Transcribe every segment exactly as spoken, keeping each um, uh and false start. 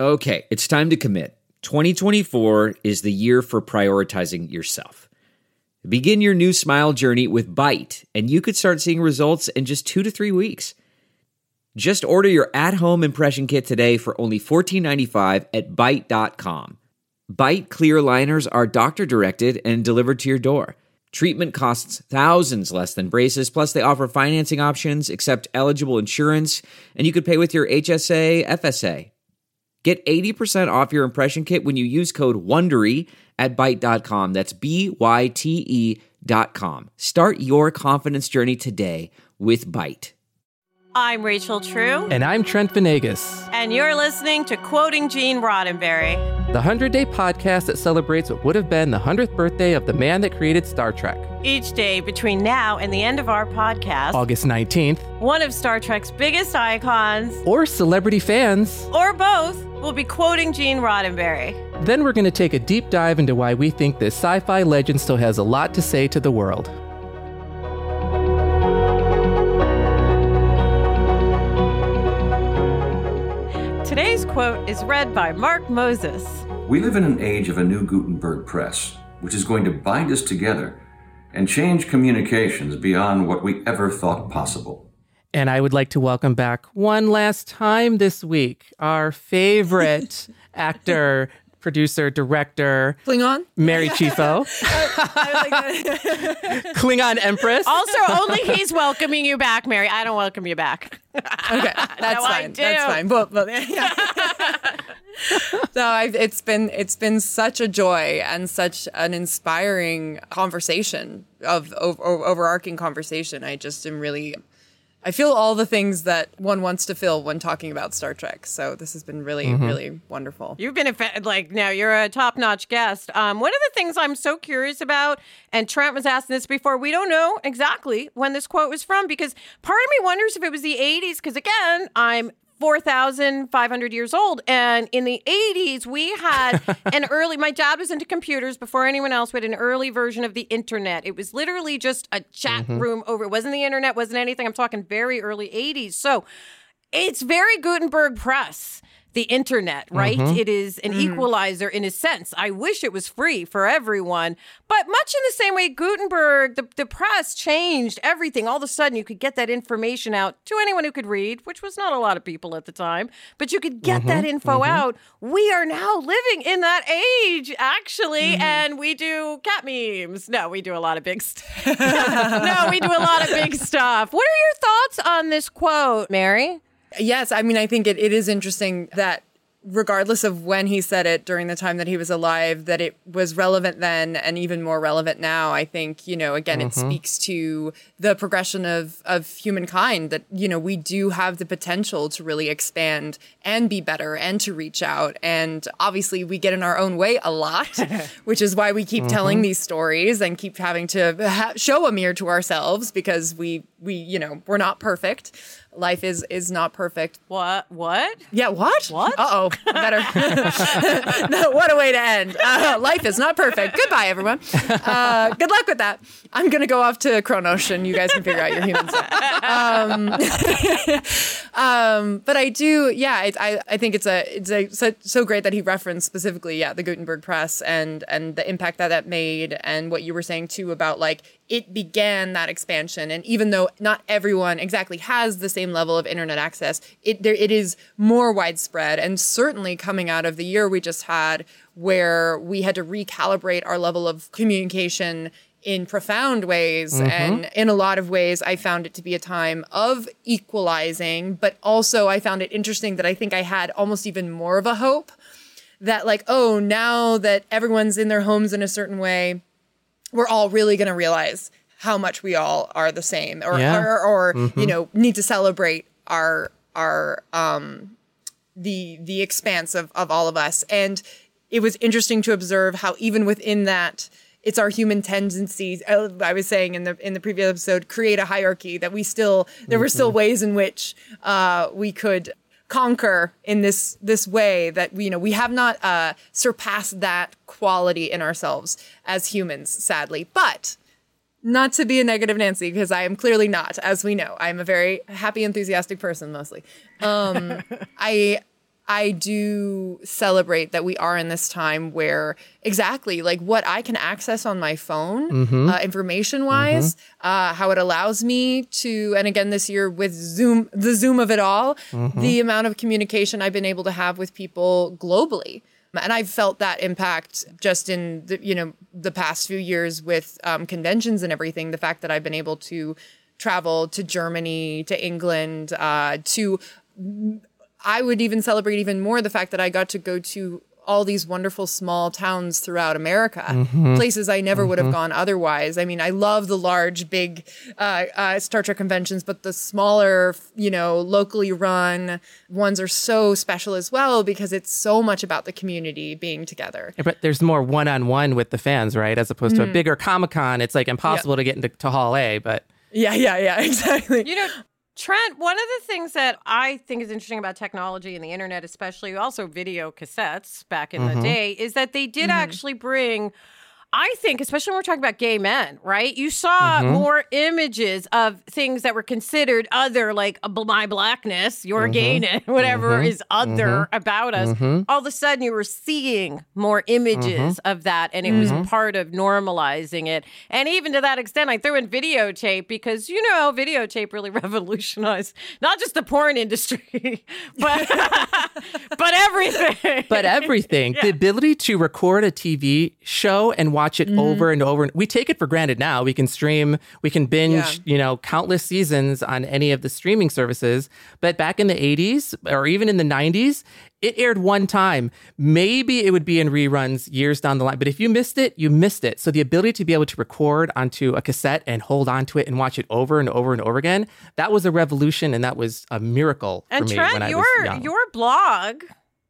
Okay, it's time to commit. twenty twenty-four is the year for prioritizing yourself. Begin your new smile journey with Byte, and you could start seeing results in just two to three weeks. Just order your at-home impression kit today for only fourteen ninety-five at byte dot com. Byte clear aligners are doctor-directed and delivered to your door. Treatment costs thousands less than braces, plus they offer financing options, accept eligible insurance, and you could pay with your H S A, F S A. Get eighty percent off your impression kit when you use code WONDERY at byte dot com. That's B Y T E dot com. Start your confidence journey today with Byte. I'm Rachel True. And I'm Trent Venegas. And you're listening to Quoting Gene Roddenberry, the one hundred day podcast that celebrates what would have been the one hundredth birthday of the man that created Star Trek. Each day between now and the end of our podcast, August nineteenth, one of Star Trek's biggest icons, or celebrity fans, or both, will be quoting Gene Roddenberry. Then we're going to take a deep dive into why we think this sci-fi legend still has a lot to say to the world. Today's quote is read by Mark Moses. We live in an age of a new Gutenberg press, which is going to bind us together and change communications beyond what we ever thought possible. And I would like to welcome back one last time this week our favorite actor, producer, director, Klingon, Mary Chieffo, Klingon Empress. Also, only he's welcoming you back, Mary. I don't welcome you back. Okay, that's no, fine. That's fine. Well, well, yeah. So I've, it's been it's been such a joy and such an inspiring conversation of over, overarching conversation. I just am really. I feel all the things that one wants to feel when talking about Star Trek. So this has been really, mm-hmm. really wonderful. You've been, a fa- like, now you're a top-notch guest. Um, one of the things I'm so curious about, and Trent was asking this before, we don't know exactly when this quote was from, because part of me wonders if it was the eighties, because, again, I'm four thousand five hundred years old. And in the eighties, we had an early, my dad was into computers before anyone else. We had an early version of the internet. It was literally just a chat mm-hmm. room over. It wasn't the internet, wasn't anything. I'm talking very early eighties. So it's very Gutenberg press. The internet, right? Mm-hmm. It is an mm. equalizer in a sense. I wish it was free for everyone. But much in the same way, Gutenberg, the, the press changed everything. All of a sudden, you could get that information out to anyone who could read, which was not a lot of people at the time. But you could get mm-hmm. that info mm-hmm. out. We are now living in that age, actually. Mm-hmm. And we do cat memes. No, we do a lot of big stuff. No, we do a lot of big stuff. What are your thoughts on this quote, Mary? Yes, I mean, I think it, it is interesting that regardless of when he said it during the time that he was alive, that it was relevant then and even more relevant now. I think, you know, again, mm-hmm. it speaks to the progression of, of humankind that, you know, we do have the potential to really expand and be better and to reach out. And obviously we get in our own way a lot, which is why we keep mm-hmm. telling these stories and keep having to ha- show a mirror to ourselves because we, we, you know, we're not perfect. Life is is not perfect. What? What? Yeah, what? What? Uh-oh. Better. No, what a way to end. Uh, life is not perfect. Goodbye, everyone. Uh, good luck with that. I'm going to go off to Kronos and you guys can figure out your human stuff. Um, um, but I do, yeah, it, I, I think it's a it's a so, so great that he referenced specifically, yeah, the Gutenberg press and, and the impact that that made and what you were saying, too, about, like, it began that expansion. And even though not everyone exactly has the same level of internet access, it there it is more widespread. And certainly coming out of the year we just had where we had to recalibrate our level of communication in profound ways. Mm-hmm. And in a lot of ways, I found it to be a time of equalizing. But also I found it interesting that I think I had almost even more of a hope that, like, oh, now that everyone's in their homes in a certain way, we're all really going to realize how much we all are the same or, yeah. or, or mm-hmm. you know, need to celebrate our, our, um, the, the expanse of, of all of us. And it was interesting to observe how even within that, it's our human tendencies. I was saying in the, in the previous episode, create a hierarchy that we still, there mm-hmm. were still ways in which, uh, we could conquer in this this way that we, you know, we have not uh, surpassed that quality in ourselves as humans, sadly. But not to be a negative Nancy, because I am clearly not, as we know. I'm a very happy, enthusiastic person mostly. Um, I I do celebrate that we are in this time where exactly like what I can access on my phone, Mm-hmm. uh, information wise, mm-hmm. uh, how it allows me to, and again, this year with Zoom, the Zoom of it all, Mm-hmm. the amount of communication I've been able to have with people globally. And I've felt that impact just in the, you know, the past few years with um, conventions and everything. The fact that I've been able to travel to Germany, to England, uh, to, I would even celebrate even more the fact that I got to go to all these wonderful small towns throughout America, mm-hmm. places I never mm-hmm. would have gone otherwise. I mean, I love the large, big uh, uh, Star Trek conventions, but the smaller, you know, locally run ones are so special as well because it's so much about the community being together. Yeah, but there's more one-on-one with the fans, right? As opposed mm-hmm. to a bigger Comic-Con, it's like impossible yeah. to get into to Hall A, but... Yeah, yeah, yeah, exactly. You know... Trent, one of the things that I think is interesting about technology and the internet, especially also video cassettes back in mm-hmm. the day, is that they did mm-hmm. actually bring, I think, especially when we're talking about gay men, right? You saw mm-hmm. more images of things that were considered other, like my blackness, your mm-hmm. gayness, whatever mm-hmm. is other mm-hmm. about us. Mm-hmm. All of a sudden, you were seeing more images mm-hmm. of that, and it mm-hmm. was part of normalizing it. And even to that extent, I threw in videotape because, you know, videotape really revolutionized not just the porn industry, but but everything. But everything. Yeah. The ability to record a T V show and watch it mm-hmm. over and over. We take it for granted now. We can stream, we can binge, yeah. you know, countless seasons on any of the streaming services. But back in the eighties or even in the nineties, it aired one time. Maybe it would be in reruns years down the line. But if you missed it, you missed it. So the ability to be able to record onto a cassette and hold onto it and watch it over and over and over again, that was a revolution and that was a miracle for and me Trent, when I your, was young. Your blog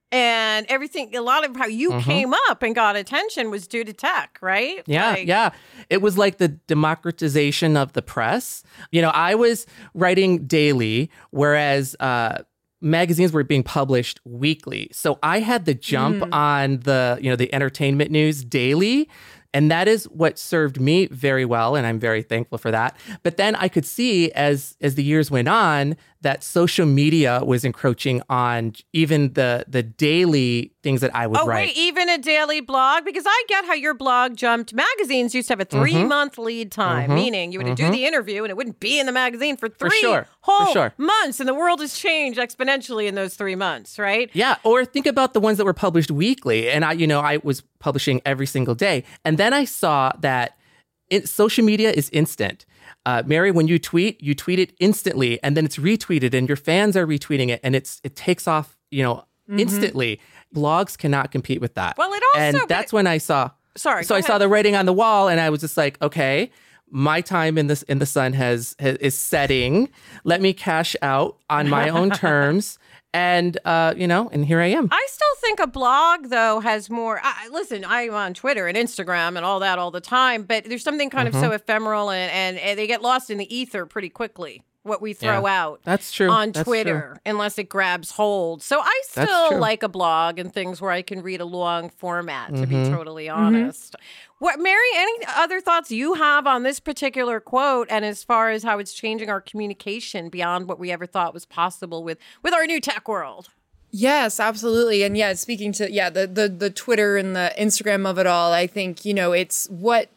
and everything, a lot of how you mm-hmm. came up and got attention was due to tech, right? Yeah, like, yeah. It was like the democratization of the press. You know, I was writing daily, whereas uh, magazines were being published weekly. So I had the jump mm. on the, you know, the entertainment news daily. And that is what served me very well, and I'm very thankful for that. But then I could see as as the years went on that social media was encroaching on even the the daily things that I would oh, write. Oh, wait, even a daily blog? Because I get how your blog jumped. Magazines used to have a three-month mm-hmm. lead time, mm-hmm. meaning you would mm-hmm. do the interview and it wouldn't be in the magazine for three for sure. whole for sure. months. And the world has changed exponentially in those three months, right? Yeah, or think about the ones that were published weekly. And I, you know, I was publishing every single day. And then I saw that it, social media is instant. Uh, Mary, when you tweet, you tweet it instantly, and then it's retweeted, and your fans are retweeting it, and it's it takes off, you know, mm-hmm. instantly. Blogs cannot compete with that. Well, it also, and that's when I saw. Sorry, so I ahead. saw the writing on the wall, and I was just like, okay, my time in this in the sun has, has is setting. Let me cash out on my own terms. And, uh, you know, and here I am. I still think a blog, though, has more. I, listen, I'm on Twitter and Instagram and all that all the time, but there's something kind mm-hmm. of so ephemeral and, and, and they get lost in the ether pretty quickly, what we throw yeah, out that's true. on that's Twitter, true. unless it grabs hold. So I still like a blog and things where I can read a long format, to mm-hmm. be totally honest. Mm-hmm. What, Mary, any other thoughts you have on this particular quote and as far as how it's changing our communication beyond what we ever thought was possible with, with our new tech world? Yes, absolutely. And yeah, speaking to, yeah, the, the, the Twitter and the Instagram of it all, I think, you know, it's what,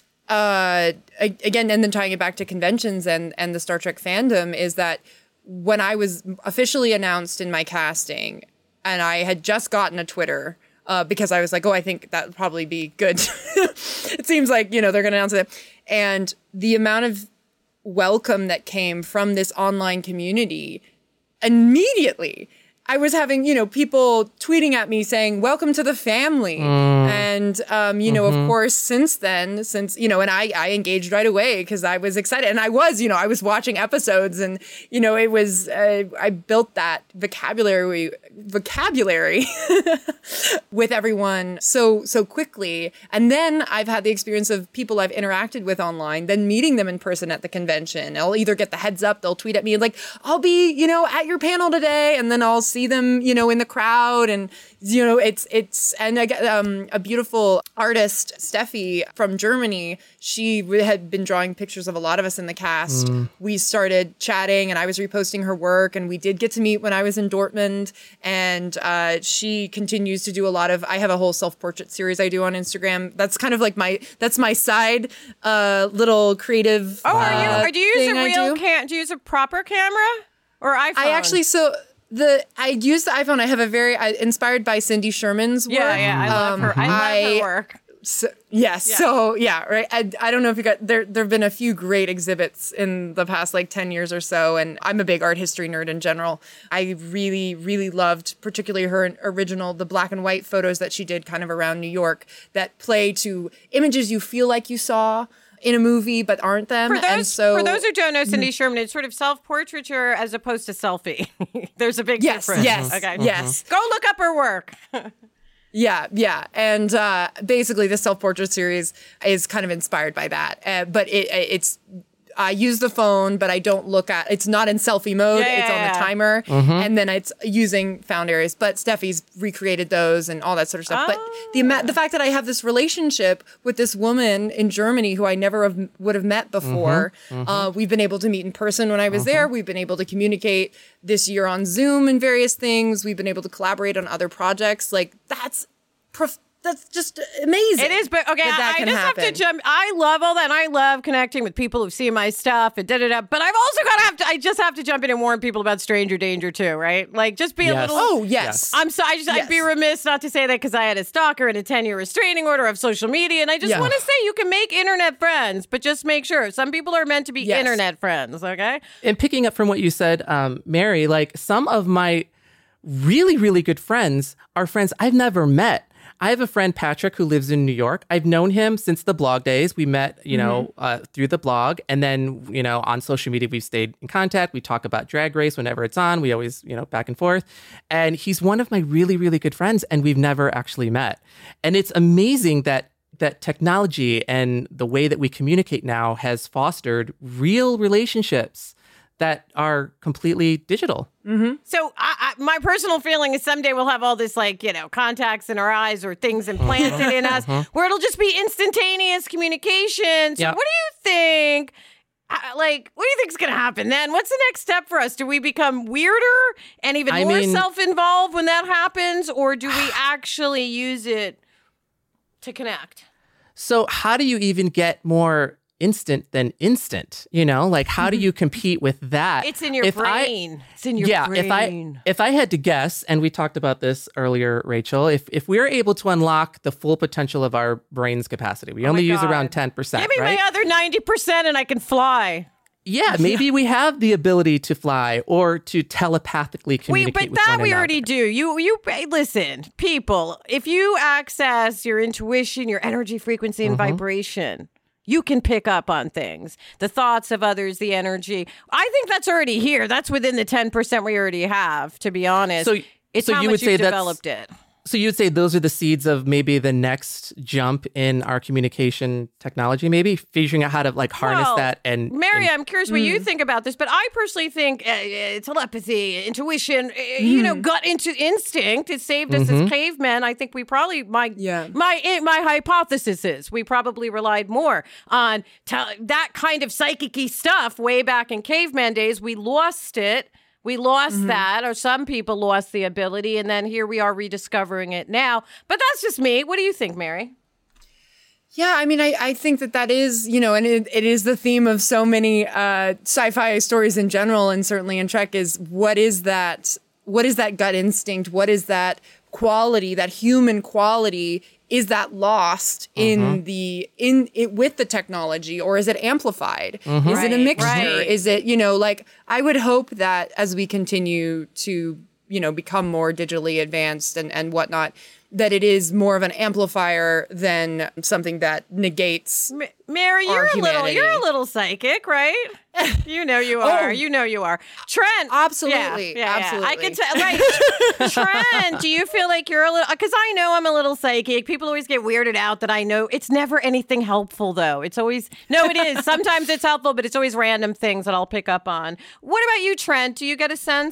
uh, again, and then tying it back to conventions and, and the Star Trek fandom is that when I was officially announced in my casting and I had just gotten a Twitter, Uh, because I was like, oh, I think that would probably be good. It seems like, you know, they're going to announce it. And the amount of welcome that came from this online community, immediately, I was having, you know, people tweeting at me saying, welcome to the family. Mm. And, um, you know, mm-hmm. of course, since then, since, you know, and I, I engaged right away because I was excited. And I was, you know, I was watching episodes and, you know, it was, uh, I built that vocabulary, vocabulary with everyone so, so quickly. And then I've had the experience of people I've interacted with online, then meeting them in person at the convention. I'll either get the heads up, they'll tweet at me like, I'll be, you know, at your panel today. And then I'll see them, you know, in the crowd and, you know, it's, it's, and I get um, a beautiful beautiful artist, Steffi from Germany, she had been drawing pictures of a lot of us in the cast. Mm. We started chatting and I was reposting her work, and we did get to meet when I was in Dortmund. And uh, she continues to do a lot of, I have a whole self-portrait series I do on Instagram. That's kind of like my, that's my side uh, little creative Oh, are you, uh, or do you use a thing real do. cam, do you use a proper camera or iPhone? I actually, so the, I use the iPhone. I have a very, I, inspired by Cindy Sherman's work. Yeah, yeah, I love Um, her. I love I- her work. So, yes. Yeah. So yeah, right. I, I don't know if you got there. There've been a few great exhibits in the past like ten years or so, and I'm a big art history nerd in general. I really, really loved, particularly her original, the black and white photos that she did kind of around New York that play to images you feel like you saw in a movie but aren't them. For those, and so for those who don't know Cindy Sherman, it's sort of self-portraiture as opposed to selfie. There's a big yes, difference. yes, Okay. yes. Go look up her work. Yeah, yeah. And uh, basically the self-portrait series is kind of inspired by that. Uh, but it, it's, I use the phone, but I don't look at, it's not in selfie mode. Yeah, it's yeah, on yeah. the timer. Mm-hmm. And then it's using found areas. But Steffi's recreated those and all that sort of stuff. But the ama- the fact that I have this relationship with this woman in Germany who I never have, would have met before, Mm-hmm. Mm-hmm. Uh, we've been able to meet in person when I was there. We've been able to communicate this year on Zoom and various things. We've been able to collaborate on other projects. Like that's prof- that's just amazing. It is, but okay, that that I, I can just happen. have to jump. I love all that, and I love connecting with people who've seen my stuff and da da da. But I've also got to have to. I just have to jump in and warn people about stranger danger too, right? Like, just be a Yes. little. Oh yes. Yes. I'm so. I just. I'd be Yes. remiss not to say that because I had a stalker and a ten year restraining order of social media, and I just Yeah. want to say you can make internet friends, but just make sure some people are meant to be Yes. internet friends. Okay. And picking up from what you said, um, Mary, like some of my really, really good friends are friends I've never met. I have a friend, Patrick, who lives in New York. I've known him since the blog days. We met, you know, mm-hmm. uh, through the blog. And then, you know, on social media, we've stayed in contact. We talk about Drag Race whenever it's on. We always, you know, back and forth. And he's one of my really, really good friends. And we've never actually met. And it's amazing that that technology and the way that we communicate now has fostered real relationships that are completely digital. Mm-hmm. So I, I, my personal feeling is someday we'll have all this, like, you know, contacts in our eyes or things implanted in us where it'll just be instantaneous communication. So Yep. what do you think? Uh, like, what do you think is going to happen then? What's the next step for us? Do we become weirder and even I more mean- self-involved when that happens? Or do we actually use it to connect? So how do you even get more instant than instant? You know, like how do you compete with that? It's in your If I- brain. it's in your yeah, brain. if I if I had to guess, and we talked about this earlier, Rachel, if if we were able to unlock the full potential of our brain's capacity, we Oh only my use God. around ten percent, Give me right? my other ninety percent and I can fly. Yeah, maybe we have the ability to fly or to telepathically Wait, communicate but with that one we another. already do. You, you hey, listen, people. If you access your intuition, your energy frequency, and Mm-hmm. vibration, you can pick up on things, the thoughts of others, the energy. I think that's already here. That's within the ten percent we already have. To be honest, So- it's so how you much would say you've that's- developed it. So you'd say those are the seeds of maybe the next jump in our communication technology, maybe figuring out how to like harness Well, that and Mary, and- I'm curious what you think about this, but I personally think uh, uh, telepathy, intuition, uh, you know, gut into instinct. It saved us as cavemen. I think we probably my Yeah. my eh, my hypothesis is we probably relied more on te- that kind of psychic-y stuff way back in caveman days. We lost it. We lost that, or some people lost the ability, and then here we are rediscovering it now. But that's just me. What do you think, Mary? Yeah, I mean, I, I think that that is, you know, and it, it is the theme of so many uh, sci-fi stories in general, and certainly in Trek is what is that, what is that gut instinct? What is that quality, that human quality? Is that lost in the, in it with the technology, or is it amplified? Is it a Right, mixture? right. Is it, you know, like, I would hope that as we continue to, you know, become more digitally advanced and, and whatnot, that it is more of an amplifier than something that negates. M- Mary, Our you're a little, humanity. you're a little psychic, right? You know you are. You know you are. Trent, Absolutely, yeah, yeah, yeah. I can absolutely. tell. Right, Trent, do you feel like you're a little? Because I know I'm a little psychic. People always get weirded out that I know. It's never anything helpful, though. It's always no. It is. Sometimes it's helpful, but it's always random things that I'll pick up on. What about you, Trent? Do you get a sense?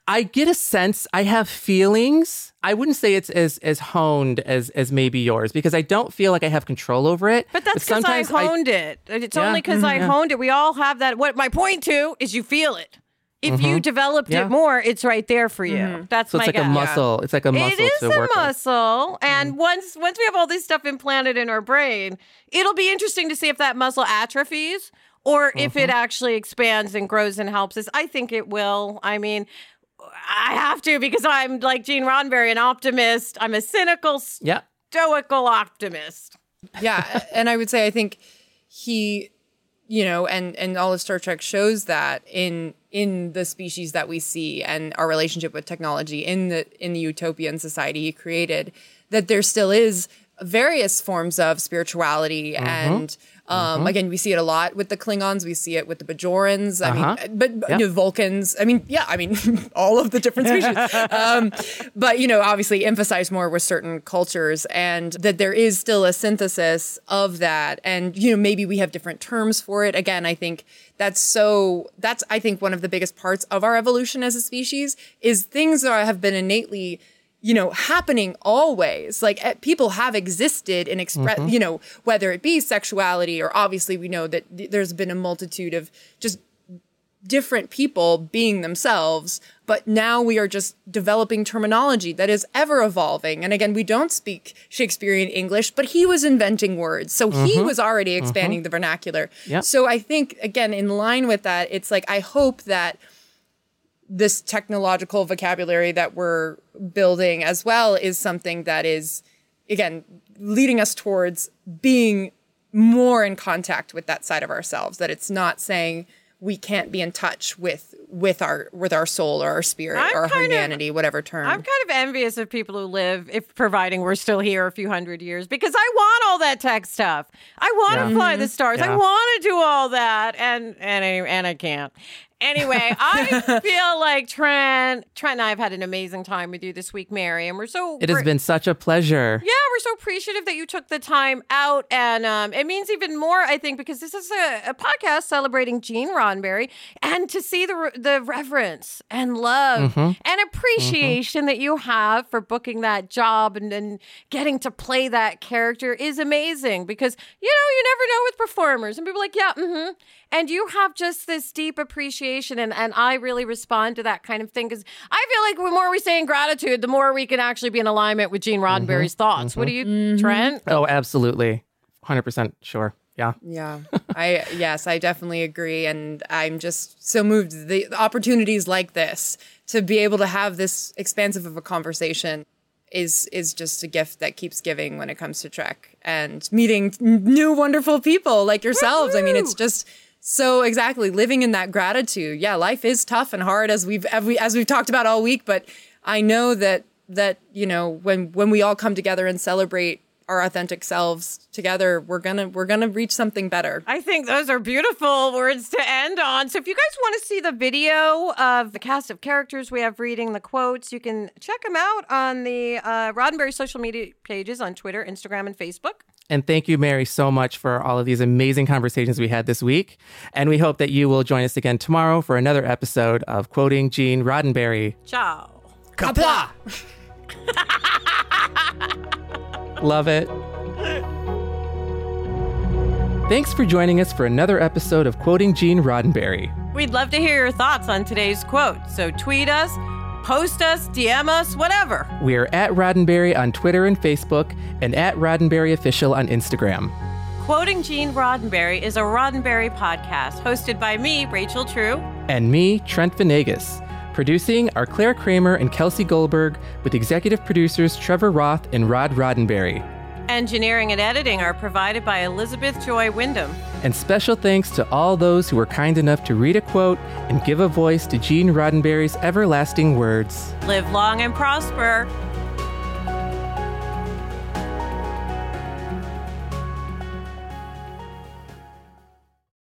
I get a sense, I have feelings. I wouldn't say it's as as honed as as maybe yours, because I don't feel like I have control over it. But that's because I honed I, it. It's yeah, only because mm-hmm, I yeah. honed it. We all have that. What my point to is you feel it. If mm-hmm. you developed yeah. it more, it's right there for you. Mm-hmm. That's so my it's like guess. a muscle. It's like a muscle. It is to a work muscle. With. And mm-hmm. once once we have all this stuff implanted in our brain, it'll be interesting to see if that muscle atrophies or mm-hmm. if it actually expands and grows and helps us. I think it will. I mean, I have to, because I'm like Gene Roddenberry, an optimist. I'm a cynical, yeah. stoical optimist. Yeah. And I would say, I think he, you know, and, and all of Star Trek shows that in in the species that we see and our relationship with technology in the in the utopian society he created, that there still is various forms of spirituality mm-hmm. and um, mm-hmm. again, we see it a lot with the Klingons. We see it with the Bajorans. I uh-huh. mean, but yep. you know, Vulcans. I mean, yeah, I mean, all of the different species. um, but, you know, obviously emphasize more with certain cultures, and that there is still a synthesis of that. And, you know, maybe we have different terms for it. Again, I think that's so, that's, I think, one of the biggest parts of our evolution as a species is things that have been innately, you know, happening always. Like uh, people have existed in express, mm-hmm. you know, whether it be sexuality or obviously we know that th- there's been a multitude of just different people being themselves. But now we are just developing terminology that is ever evolving. And again, we don't speak Shakespearean English, but he was inventing words. So mm-hmm. he was already expanding mm-hmm. the vernacular. Yep. So I think, again, in line with that, it's like, I hope that this technological vocabulary that we're building as well is something that is, again, leading us towards being more in contact with that side of ourselves, that it's not saying we can't be in touch with with our with our soul or our spirit I'm or humanity, of, whatever term. I'm kind of envious of people who live, if providing we're still here a few hundred years, because I want all that tech stuff. I want yeah. to fly mm-hmm. the stars. Yeah. I want to do all that, and and I, and I can't. Anyway, I feel like Trent, Trent and I have had an amazing time with you this week, Mary, and we're so... It has been such a pleasure. Yeah, we're so appreciative that you took the time out, and um, it means even more, I think, because this is a, a podcast celebrating Gene Roddenberry, and to see the the reverence and love mm-hmm. and appreciation mm-hmm. that you have for booking that job and, and getting to play that character is amazing, because, you know, you never know with performers, and people are like, yeah, mm-hmm. And you have just this deep appreciation, and, and I really respond to that kind of thing, because I feel like the more we say in gratitude, the more we can actually be in alignment with Gene Roddenberry's mm-hmm. thoughts. Mm-hmm. What do you, mm-hmm. Trent? Oh, absolutely. one hundred percent sure. Yeah. Yeah. I yes, I definitely agree. And I'm just so moved. The, the opportunities like this to be able to have this expansive of a conversation is is just a gift that keeps giving when it comes to Trek and meeting new wonderful people like yourselves. Woo-hoo! I mean, it's just so exactly living in that gratitude. Yeah, life is tough and hard as we've as, we, as we've talked about all week, but I know that that, you know, when when we all come together and celebrate our authentic selves together, we're gonna we're gonna reach something better. I think those are beautiful words to end on. So if you guys want to see the video of the cast of characters we have reading the quotes, you can check them out on the uh, Roddenberry social media pages on Twitter, Instagram, and Facebook. And thank you, Mary, so much for all of these amazing conversations we had this week. And we hope that you will join us again tomorrow for another episode of Quoting Gene Roddenberry. Ciao. Kapla! Love it. Thanks for joining us for another episode of Quoting Gene Roddenberry. We'd love to hear your thoughts on today's quote, so tweet us, post us, D M us, whatever. We're at Roddenberry on Twitter and Facebook, and at Roddenberry Official on Instagram. Quoting Gene Roddenberry is a Roddenberry podcast hosted by me, Rachel True. And me, Trent Venegas. Producing are Claire Kramer and Kelsey Goldberg, with executive producers Trevor Roth and Rod Roddenberry. Engineering and editing are provided by Elizabeth Joy Wyndham. And special thanks to all those who were kind enough to read a quote and give a voice to Gene Roddenberry's everlasting words. Live long and prosper.